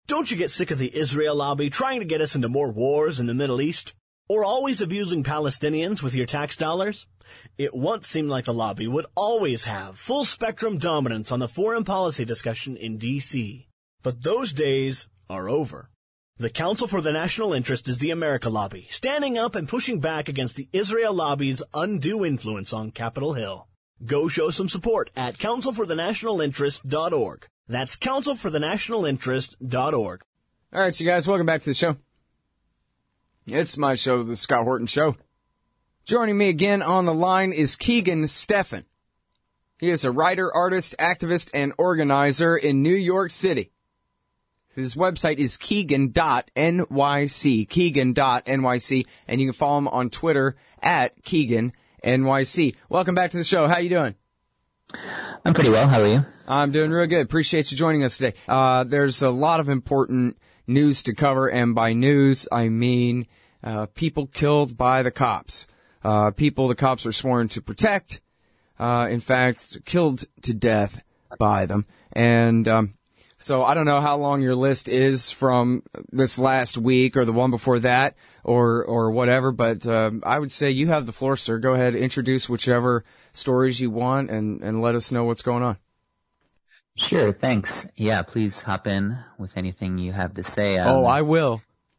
Don't you get sick of the Israel lobby trying to get us into more wars in the Middle East? Or always abusing Palestinians with your tax dollars? It once seemed like the lobby would always have full-spectrum dominance on the foreign policy discussion in D.C. But those days are over. The Council for the National Interest is the America Lobby, standing up and pushing back against the Israel lobby's undue influence on Capitol Hill. Go show some support at councilforthenationalinterest.org. That's councilforthenationalinterest.org. All right, so you guys, welcome back to the show. It's my show, The Scott Horton Show. Joining me again on the line is Keegan Steffen. He is a writer, artist, activist, and organizer in New York City. His website is Keegan.nyc, Keegan.nyc, and you can follow him on Twitter at KeeganNYC. Welcome back to the show. How you doing? I'm pretty well. How are you? I'm doing real good. Appreciate you joining us today. There's a lot of important news to cover, and by news, I mean people killed by the cops. People the cops are sworn to protect, in fact, killed to death by them. And so I don't know how long your list is from this last week or the one before that or whatever, but I would say you have the floor, sir. Go ahead, introduce whichever stories you want and let us know what's going on. Sure, thanks. Yeah, please hop in with anything you have to say. I will.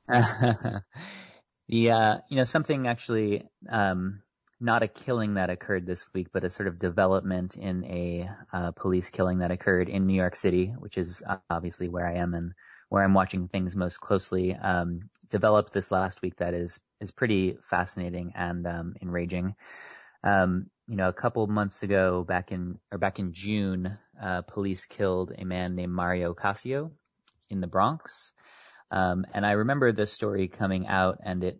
Something actually, not a killing that occurred this week, but a sort of development in a police killing that occurred in New York City, which is obviously where I am and where I'm watching things most closely, developed this last week that is pretty fascinating and enraging. A couple of months ago, back in June, police killed a man named Mario Cascio in the Bronx. And I remember this story coming out and it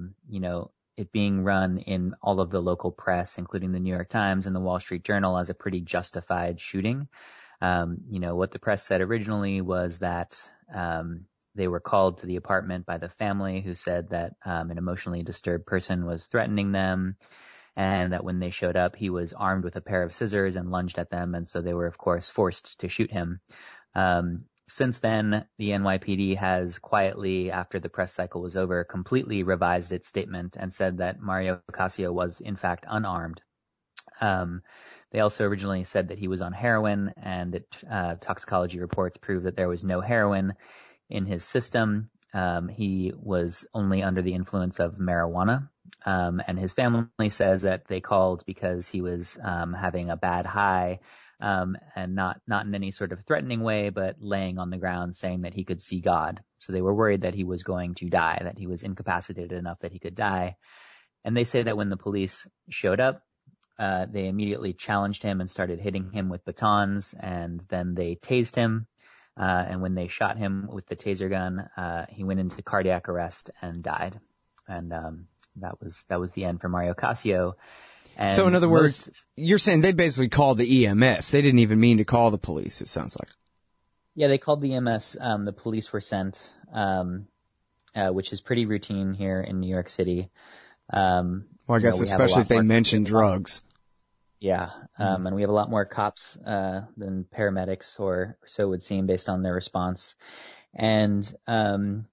being run in all of the local press, including the New York Times and the Wall Street Journal, as a pretty justified shooting. What the press said originally was that, they were called to the apartment by the family, who said that, an emotionally disturbed person was threatening them. And that when they showed up, he was armed with a pair of scissors and lunged at them. And so they were, of course, forced to shoot him. Since then, the NYPD has quietly, after the press cycle was over, completely revised its statement and said that Mario Cascio was, in fact, unarmed. They also originally said that he was on heroin, and toxicology reports proved that there was no heroin in his system. He was only under the influence of marijuana. And his family says that they called because he was having a bad high, and not in any sort of threatening way, but laying on the ground saying that he could see God. So they were worried that he was going to die, that he was incapacitated enough that he could die. And they say that when the police showed up, they immediately challenged him and started hitting him with batons, and then they tased him. And when they shot him with the taser gun, he went into cardiac arrest and died. And that was the end for Mario Cascio. And so in other words, you're saying they basically called the EMS. They didn't even mean to call the police, it sounds like. Yeah, they called the EMS. The police were sent, which is pretty routine here in New York City. Well, I guess especially if they mention drugs. Yeah, and we have a lot more cops than paramedics, or so it would seem based on their response. And the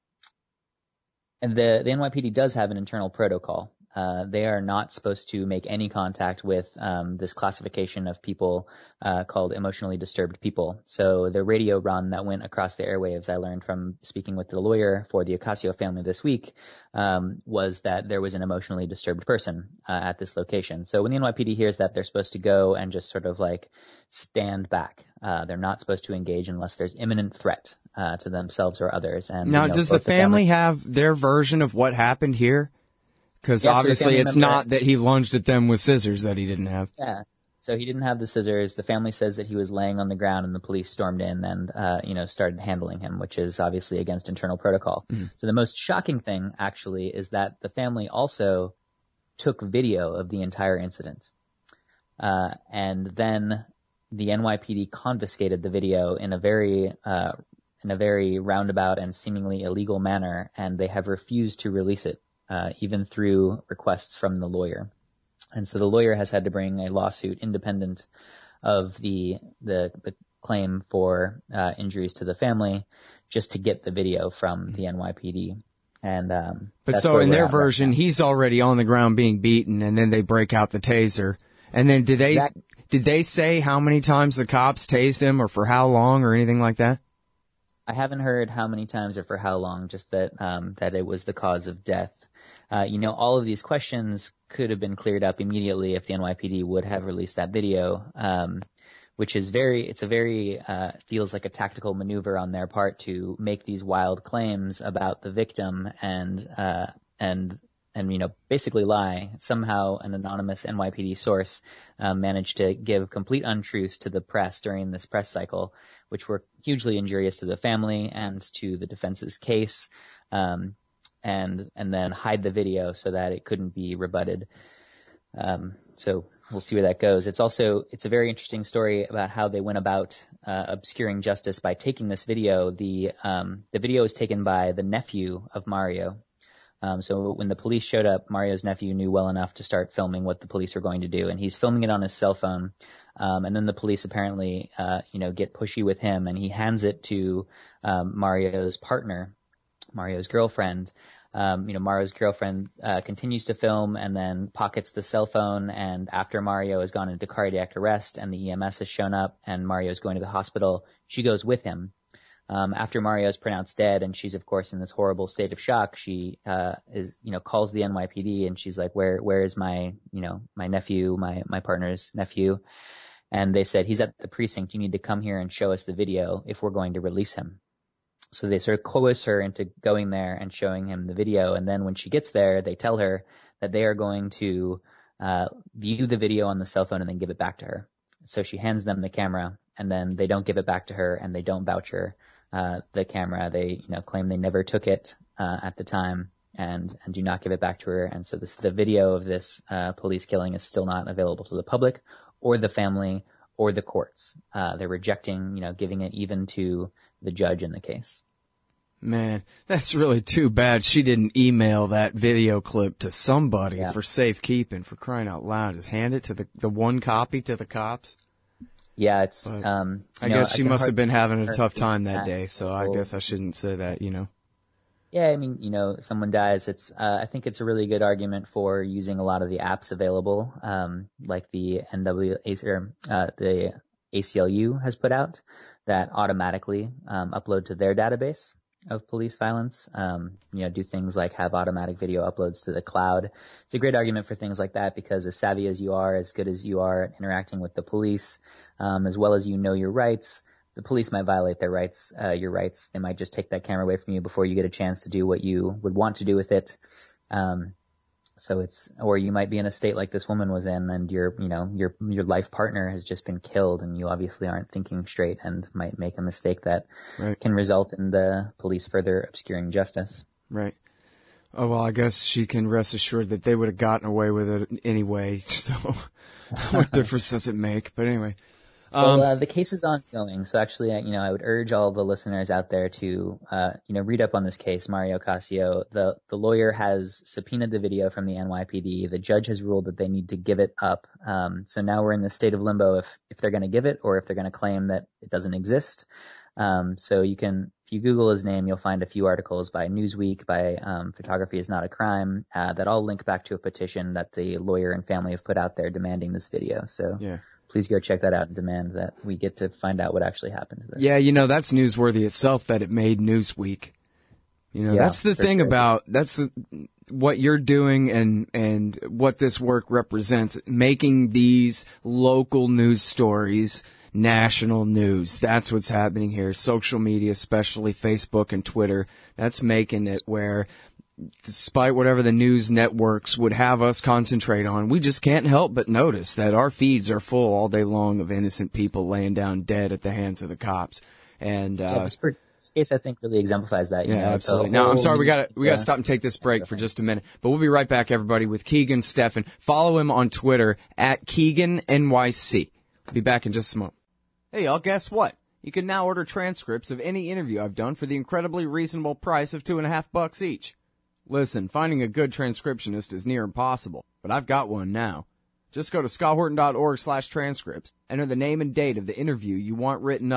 NYPD does have an internal protocol. They are not supposed to make any contact with this classification of people called emotionally disturbed people. So the radio run that went across the airwaves, I learned from speaking with the lawyer for the Ocasio family this week, was that there was an emotionally disturbed person at this location. So when the NYPD hears that, they're supposed to go and just sort of like stand back. They're not supposed to engage unless there's imminent threat to themselves or others. And now, does the family have their version of what happened here? Because obviously it's not that he lunged at them with scissors that he didn't have. Yeah. So he didn't have the scissors. The family says that he was laying on the ground and the police stormed in and, started handling him, which is obviously against internal protocol. Mm-hmm. So the most shocking thing actually is that the family also took video of the entire incident. And then the NYPD confiscated the video in a very roundabout and seemingly illegal manner, and they have refused to release it. Even through requests from the lawyer. And so the lawyer has had to bring a lawsuit independent of the claim for injuries to the family, just to get the video from the NYPD. And but that's so where in we're their at version, right now. he's already on the ground being beaten, and then they break out the taser. And then did they say how many times the cops tased him, or for how long, or anything like that? I haven't heard how many times or for how long, just that that it was the cause of death. All of these questions could have been cleared up immediately if the NYPD would have released that video, which is feels like a tactical maneuver on their part to make these wild claims about the victim and basically lie. Somehow an anonymous NYPD source managed to give complete untruths to the press during this press cycle, which were hugely injurious to the family and to the defense's case, and then hide the video so that it couldn't be rebutted. So we'll see where that goes. It's a very interesting story about how they went about obscuring justice by taking this video. The video was taken by the nephew of Mario. So when the police showed up, Mario's nephew knew well enough to start filming what the police were going to do, and he's filming it on his cell phone. And then the police apparently, get pushy with him, and he hands it to Mario's partner, Mario's girlfriend. Mario's girlfriend continues to film and then pockets the cell phone. And after Mario has gone into cardiac arrest and the EMS has shown up and Mario's going to the hospital, she goes with him. After Mario is pronounced dead, and she's of course in this horrible state of shock, she calls the NYPD, and she's like, where is my nephew, my partner's nephew? And they said, he's at the precinct. You need to come here and show us the video if we're going to release him. So they sort of coerce her into going there and showing him the video. And then when she gets there, they tell her that they are going to view the video on the cell phone and then give it back to her. So she hands them the camera, and then they don't give it back to her, and they don't voucher the camera. They claim they never took it at the time and do not give it back to her. And so the video of this police killing is still not available to the public or the family or the courts. They're rejecting, giving it even to the judge in the case. Man, that's really too bad she didn't email that video clip to somebody for safekeeping, for crying out loud. Just hand it to the one copy to the cops. Yeah, it's. I guess she must have been having a tough time that day, so I guess I shouldn't say that, Yeah, I mean, someone dies. I think it's a really good argument for using a lot of the apps available, like the the ACLU has put out that automatically upload to their database of police violence. Do things like have automatic video uploads to the cloud. It's a great argument for things like that because as savvy as you are, as good as you are at interacting with the police, as well as your rights, the police might violate their rights, your rights. They might just take that camera away from you before you get a chance to do what you would want to do with it. Or you might be in a state like this woman was in, and your life partner has just been killed, and you obviously aren't thinking straight and might make a mistake that can result in the police further obscuring justice. Right. Oh, well, I guess she can rest assured that they would have gotten away with it anyway, so what difference does it make? But anyway. Well, the case is ongoing, so actually, I would urge all the listeners out there to, read up on this case, Mario Ocasio. The lawyer has subpoenaed the video from the NYPD. The judge has ruled that they need to give it up. So now we're in the state of limbo if they're going to give it or if they're going to claim that it doesn't exist. So if you Google his name, you'll find a few articles by Newsweek, by Photography is Not a Crime, that all link back to a petition that the lawyer and family have put out there demanding this video. So. Yeah. Please go check that out and demand that we get to find out what actually happened to this. Yeah, that's newsworthy itself that it made Newsweek. That's the thing about, what you're doing and what this work represents, making these local news stories national news. That's what's happening here. Social media, especially Facebook and Twitter, that's making it where despite whatever the news networks would have us concentrate on, we just can't help but notice that our feeds are full all day long of innocent people laying down dead at the hands of the cops. And this case, I think, really exemplifies that. Absolutely. Now, I'm sorry, we gotta stop and take this break for just a minute, but we'll be right back, everybody, with Keegan Steffen. Follow him on Twitter at KeeganNYC. We'll be back in just a moment. Hey, y'all, guess what? You can now order transcripts of any interview I've done for the incredibly reasonable price of $2.50 each. Listen, finding a good transcriptionist is near impossible, but I've got one now. Just go to scotthorton.org/transcripts, enter the name and date of the interview you want written up,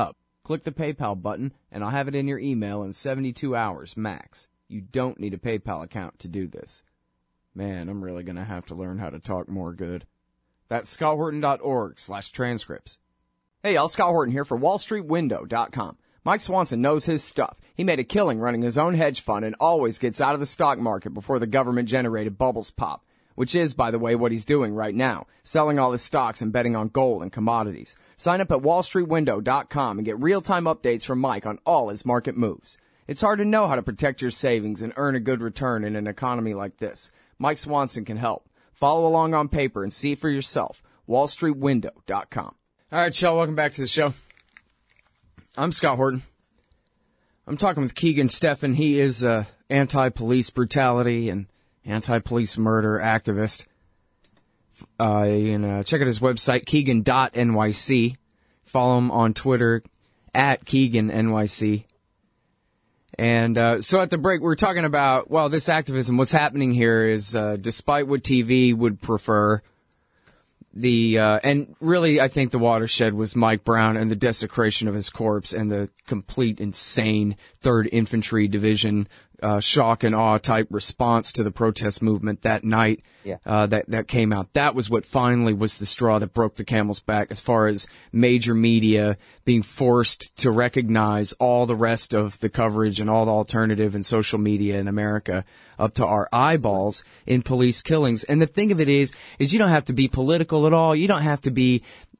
Click the PayPal button, and I'll have it in your email in 72 hours max. You don't need a PayPal account to do this. Man, I'm really going to have to learn how to talk more good. That's scotthorton.org/transcripts. Hey, y'all, Scott Horton here for WallStreetWindow.com. Mike Swanson knows his stuff. He made a killing running his own hedge fund and always gets out of the stock market before the government-generated bubbles pop, which is, by the way, what he's doing right now, selling all his stocks and betting on gold and commodities. Sign up at WallStreetWindow.com and get real-time updates from Mike on all his market moves. It's hard to know how to protect your savings and earn a good return in an economy like this. Mike Swanson can help. Follow along on paper and see for yourself. WallStreetWindow.com. All right, y'all, welcome back to the show. I'm Scott Horton. I'm talking with Keegan Steffen. He is a anti-police brutality and anti-police murder activist. You can check out his website, Keegan.nyc. Follow him on Twitter, at KeeganNYC. And so at the break, we were talking about, well, this activism. What's happening here is, despite what TV would prefer, and really, I think the watershed was Mike Brown and the desecration of his corpse and the complete insane 3rd Infantry Division shock and awe type response to the protest movement that night. Yeah. That came out. That was what finally was the straw that broke the camel's back as far as major media being forced to recognize all the rest of the coverage and all the alternative and social media in America up to our eyeballs in police killings. And the thing of it is you don't have to be political at all. You don't have to be,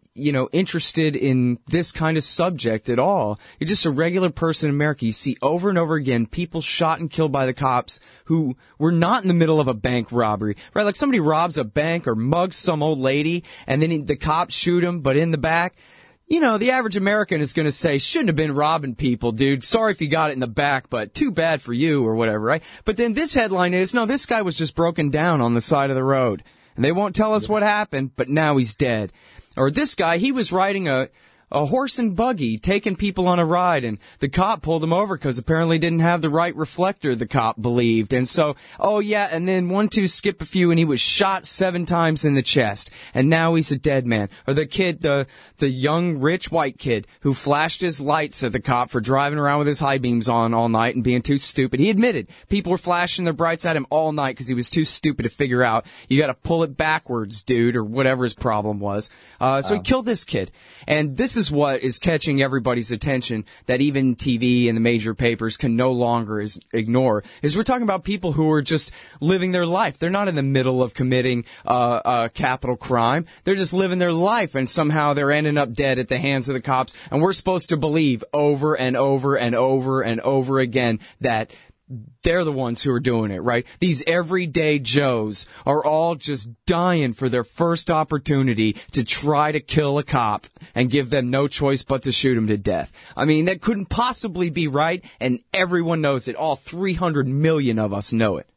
interested in this kind of subject at all. You're just a regular person in America. You see over and over again people shot and killed by the cops who were not in the middle of a bank robbery, right? Like somebody robs a bank or mugs some old lady and then the cops shoot him, but in the back, the average American is going to say, shouldn't have been robbing people, dude. Sorry if you got it in the back, but too bad for you or whatever, right? But then this headline is, no, this guy was just broken down on the side of the road. And they won't tell us what happened, but now he's dead. Or this guy, he was riding a horse and buggy, taking people on a ride, and the cop pulled him over because apparently didn't have the right reflector, the cop believed. And so, and then 1, 2, skip a few, and he was shot 7 times in the chest. And now he's a dead man. Or the kid, the young, rich white kid who flashed his lights at the cop for driving around with his high beams on all night and being too stupid. He admitted people were flashing their brights at him all night because he was too stupid to figure out you got to pull it backwards, dude, or whatever his problem was. So he killed this kid. And this is what is catching everybody's attention that even TV and the major papers can no longer ignore, is we're talking about people who are just living their life. They're not in the middle of committing a capital crime. They're just living their life, and somehow they're ending up dead at the hands of the cops. And we're supposed to believe over and over and over and over again that they're the ones who are doing it, right? These everyday Joes are all just dying for their first opportunity to try to kill a cop and give them no choice but to shoot him to death. I mean, that couldn't possibly be right, and everyone knows it. All 300 million of us know it.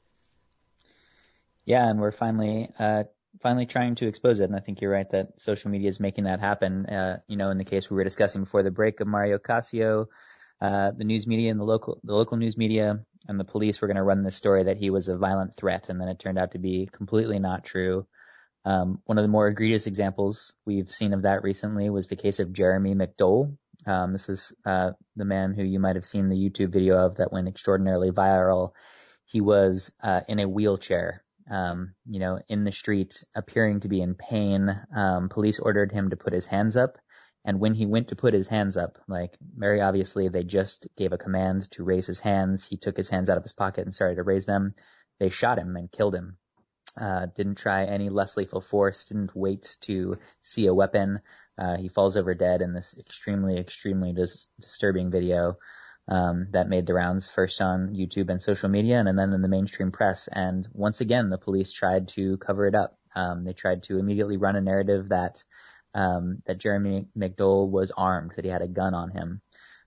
Yeah, and we're finally trying to expose it, and I think you're right that social media is making that happen. In the case we were discussing before the break of Mario Casio, the news media and the local news media and the police were going to run this story that he was a violent threat, and then it turned out to be completely not true. One of the more egregious examples we've seen of that recently was the case of Jeremy McDowell. This is the man who you might have seen the YouTube video of that went extraordinarily viral. He was in a wheelchair, in the street, appearing to be in pain. Police ordered him to put his hands up. And when he went to put his hands up, very obviously they just gave a command to raise his hands. He took his hands out of his pocket and started to raise them. They shot him and killed him. Didn't try any less lethal force, didn't wait to see a weapon. He falls over dead in this extremely, extremely disturbing video that made the rounds first on YouTube and social media and then in the mainstream press. And once again, the police tried to cover it up. They tried to immediately run a narrative that Jeremy McDowell was armed, that he had a gun on him.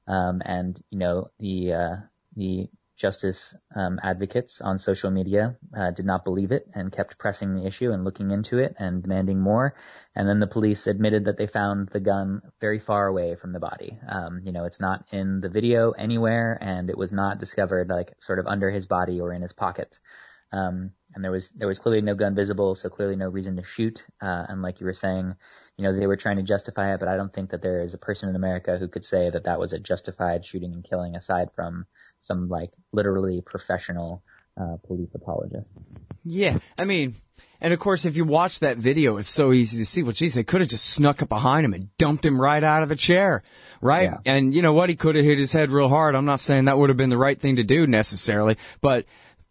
The justice advocates on social media did not believe it and kept pressing the issue and looking into it and demanding more. And then the police admitted that they found the gun very far away from the body. It's not in the video anywhere, and it was not discovered sort of under his body or in his pocket. and there was clearly no gun visible, so clearly no reason to shoot. And like you were saying, they were trying to justify it, but I don't think that there is a person in America who could say that that was a justified shooting and killing, aside from some like literally professional police apologists. Yeah, I mean, and of course, if you watch that video, it's so easy to see. Well, geez, they could have just snuck up behind him and dumped him right out of the chair, right? Yeah. And you know what? He could have hit his head real hard. I'm not saying that would have been the right thing to do necessarily, but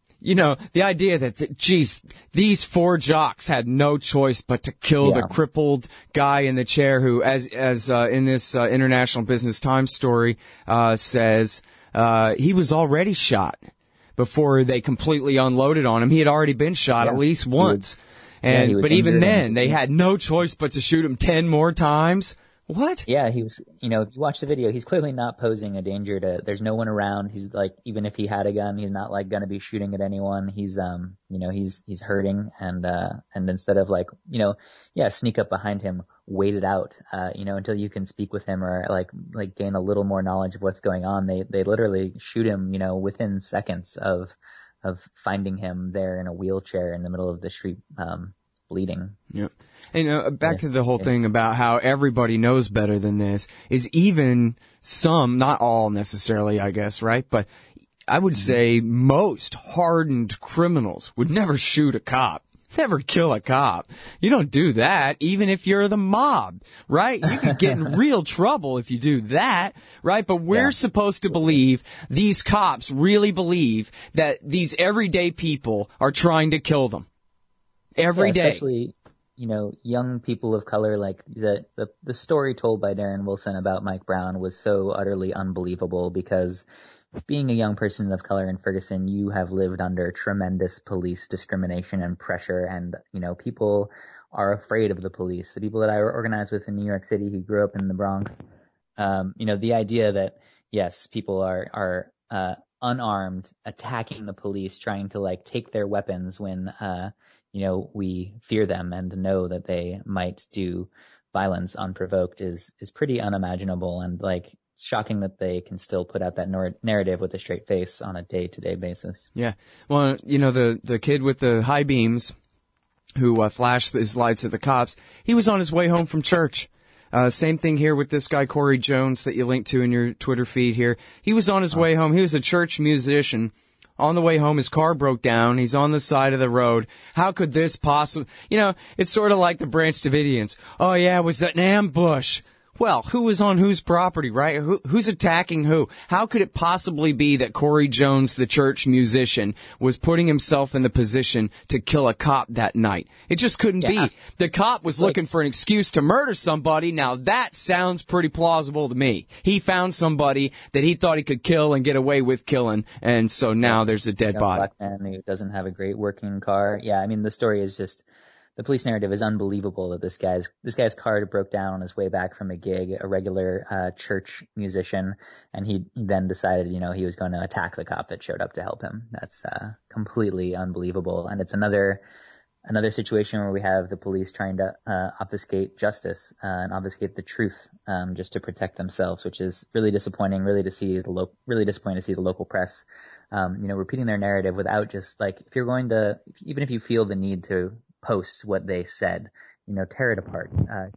the idea that, geez, these 4 jocks had no choice but to kill the crippled guy in the chair who, as in this International Business Times story, says, he was already shot before they completely unloaded on him. He had already been shot at least once. But even then, they had no choice but to shoot him 10 more times. What? Yeah, he was, if you watch the video, he's clearly not posing a danger there's no one around. He's like, even if he had a gun, he's not like going to be shooting at anyone. He's, he's hurting, and instead of like, sneak up behind him, wait it out, until you can speak with him or like gain a little more knowledge of what's going on. They literally shoot him, within seconds of finding him there in a wheelchair in the middle of the street, bleeding. Yep. And back to the whole thing about how everybody knows better than this is even some, not all necessarily, I guess, right? But I would say most hardened criminals would never shoot a cop. Never kill a cop. You don't do that, even if you're the mob, right? You could get in real trouble if you do that, right? But we're supposed to believe, these cops really believe that these everyday people are trying to kill them. Every day. Especially, young people of color. Like the story told by Darren Wilson about Mike Brown was so utterly unbelievable, because being a young person of color in Ferguson, you have lived under tremendous police discrimination and pressure, and people are afraid of the police. The people that I organized with in New York City who grew up in the Bronx, the idea that yes, people are unarmed, attacking the police, trying to like take their weapons when we fear them and know that they might do violence unprovoked is pretty unimaginable, and like shocking that they can still put out that narrative with a straight face on a day-to-day basis. Yeah. Well, the kid with the high beams who flashed his lights at the cops, he was on his way home from church. Same thing here with this guy, Corey Jones, that you linked to in your Twitter feed here. He was on his way home. He was a church musician. On the way home, his car broke down. He's on the side of the road. How could this possibly... it's sort of like the Branch Davidians. Oh, yeah, it was an ambush. Well, who was on whose property, right? Who's attacking who? How could it possibly be that Corey Jones, the church musician, was putting himself in the position to kill a cop that night? It just couldn't be. The cop was looking for an excuse to murder somebody. Now, that sounds pretty plausible to me. He found somebody that he thought he could kill and get away with killing, and so now there's a dead body. Black man who doesn't have a great working car. Yeah, I mean, the story is just... The police narrative is unbelievable that this guy's car broke down on his way back from a gig, a regular church musician, and he then decided, he was going to attack the cop that showed up to help him. That's completely unbelievable, and it's another situation where we have the police trying to obfuscate justice and obfuscate the truth just to protect themselves, which is really disappointing. Really disappointing to see the local press, repeating their narrative without just like, even if you feel the need to post what they said, tear it apart.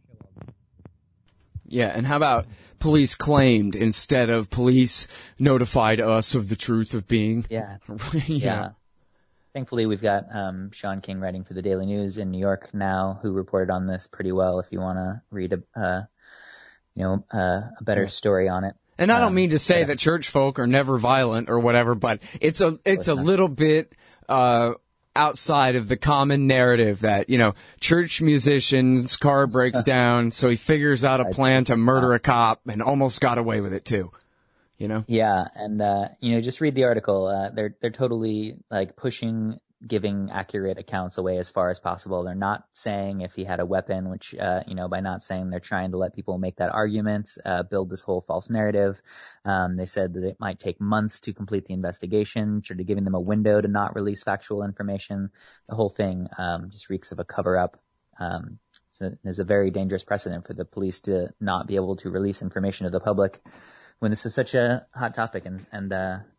Yeah, and how about police claimed instead of police notified us of the truth of being? Yeah. Yeah. Thankfully, we've got Sean King writing for the Daily News in New York now, who reported on this pretty well. If you want to read a better story on it. And I don't mean to say that church folk are never violent or whatever, but it's a little bit outside of the common narrative that, church musician's car breaks down, so he figures out a plan to murder a cop and almost got away with it too. Yeah, and just read the article. They're totally like pushing giving accurate accounts away as far as possible. They're not saying if he had a weapon, which, by not saying, they're trying to let people make that argument, build this whole false narrative. They said that it might take months to complete the investigation, sort of giving them a window to not release factual information. The whole thing, just reeks of a cover up. So there's a very dangerous precedent for the police to not be able to release information to the public when this is such a hot topic. And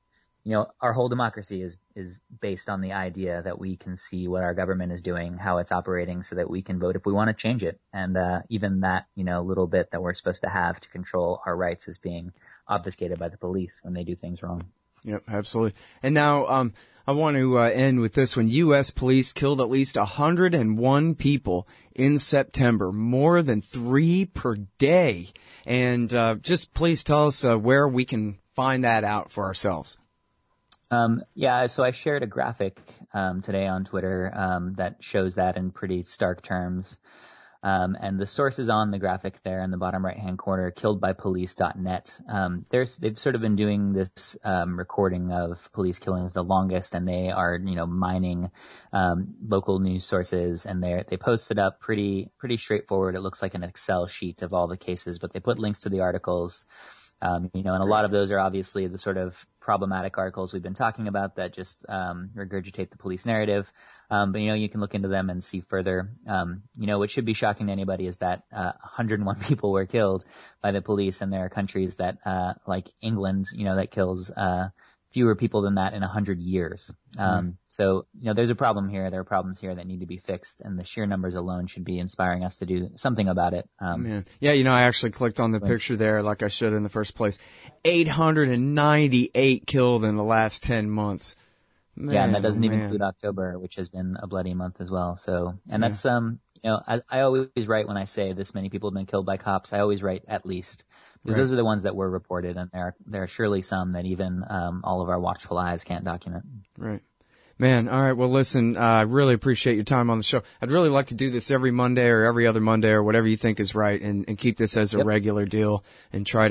our whole democracy is based on the idea that we can see what our government is doing, how it's operating, so that we can vote if we want to change it. And even that, little bit that we're supposed to have to control our rights is being obfuscated by the police when they do things wrong. Yep, absolutely. And now I want to end with this one. U.S. police killed at least 101 people in September, more than 3 per day. And just please tell us where we can find that out for ourselves. So I shared a graphic today on Twitter that shows that in pretty stark terms. And the source is on the graphic there in the bottom right-hand corner, killedbypolice.net. They've sort of been doing this recording of police killings the longest, and they are, mining local news sources, and they post it up pretty straightforward. It looks like an Excel sheet of all the cases, but they put links to the articles. And a lot of those are obviously the sort of problematic articles we've been talking about that just regurgitate the police narrative. But you can look into them and see further. What should be shocking to anybody is that 101 people were killed by the police, and there are countries that, like England, that kills fewer people than that in 100 years. So there's a problem here. There are problems here that need to be fixed, and the sheer numbers alone should be inspiring us to do something about it. Man. Yeah, I actually clicked on the picture there like I should in the first place. 898 killed in the last 10 months. Man, and that doesn't even include October, which has been a bloody month as well. So, and that's, I always write when I say this many people have been killed by cops, I always write at least. Because those are the ones that were reported, and there are surely some that even all of our watchful eyes can't document. Right. Man, all right. Well, listen, I really appreciate your time on the show. I'd really like to do this every Monday or every other Monday or whatever you think is right, and keep this as a regular deal, and try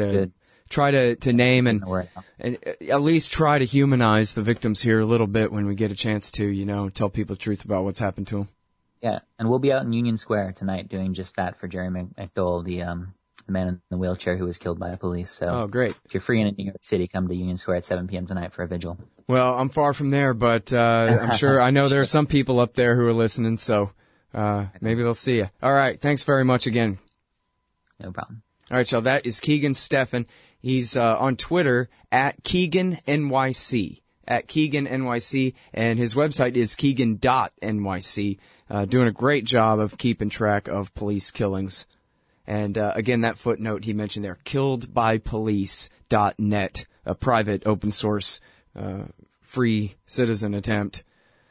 to name and at least try to humanize the victims here a little bit when we get a chance to, tell people the truth about what's happened to them. Yeah, and we'll be out in Union Square tonight doing just that for Jerry McDowell, the man in the wheelchair who was killed by the police. So, great. If you're free in New York City, come to Union Square at 7 p.m. tonight for a vigil. Well, I'm far from there, but I'm sure I know there are some people up there who are listening, so maybe they'll see you. All right. Thanks very much again. No problem. All right, y'all. That is Keegan Steffen. He's on Twitter at KeeganNYC. At KeeganNYC, and his website is Keegan.NYC. Doing a great job of keeping track of police killings. And again, that footnote he mentioned there, killedbypolice.net, a private open source free citizen attempt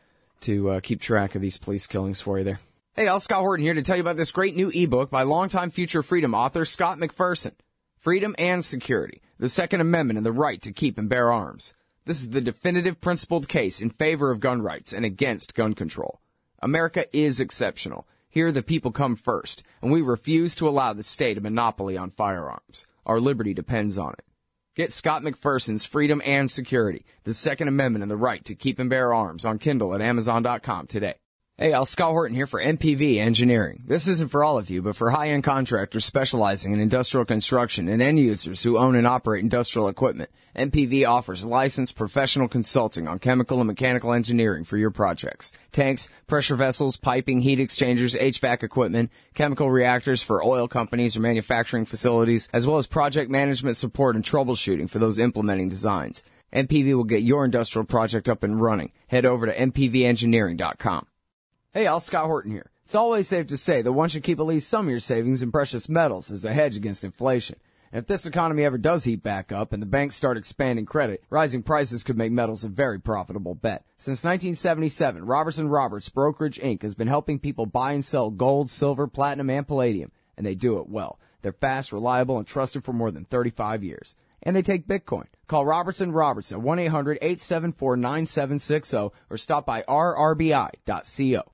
to keep track of these police killings for you there. Hey, Al Scott Horton here to tell you about this great new ebook by longtime Future Freedom author Scott McPherson. Freedom and Security, the Second Amendment and the Right to Keep and Bear Arms. This is the definitive principled case in favor of gun rights and against gun control. America is exceptional. Here the people come first, and we refuse to allow the state a monopoly on firearms. Our liberty depends on it. Get Scott McPherson's Freedom and Security, the Second Amendment and the Right to Keep and Bear Arms on Kindle at Amazon.com today. Hey, Al Scott Horton here for MPV Engineering. This isn't for all of you, but for high-end contractors specializing in industrial construction and end users who own and operate industrial equipment. MPV offers licensed professional consulting on chemical and mechanical engineering for your projects. Tanks, pressure vessels, piping, heat exchangers, HVAC equipment, chemical reactors for oil companies or manufacturing facilities, as well as project management support and troubleshooting for those implementing designs. MPV will get your industrial project up and running. Head over to mpvengineering.com. Hey, Al Scott Horton here. It's always safe to say that one should keep at least some of your savings in precious metals as a hedge against inflation. And if this economy ever does heat back up and the banks start expanding credit, rising prices could make metals a very profitable bet. Since 1977, Robertson Roberts Brokerage Inc. has been helping people buy and sell gold, silver, platinum, and palladium, and they do it well. They're fast, reliable, and trusted for more than 35 years. And they take Bitcoin. Call Robertson Roberts at 1-800-874-9760 or stop by rrbi.co.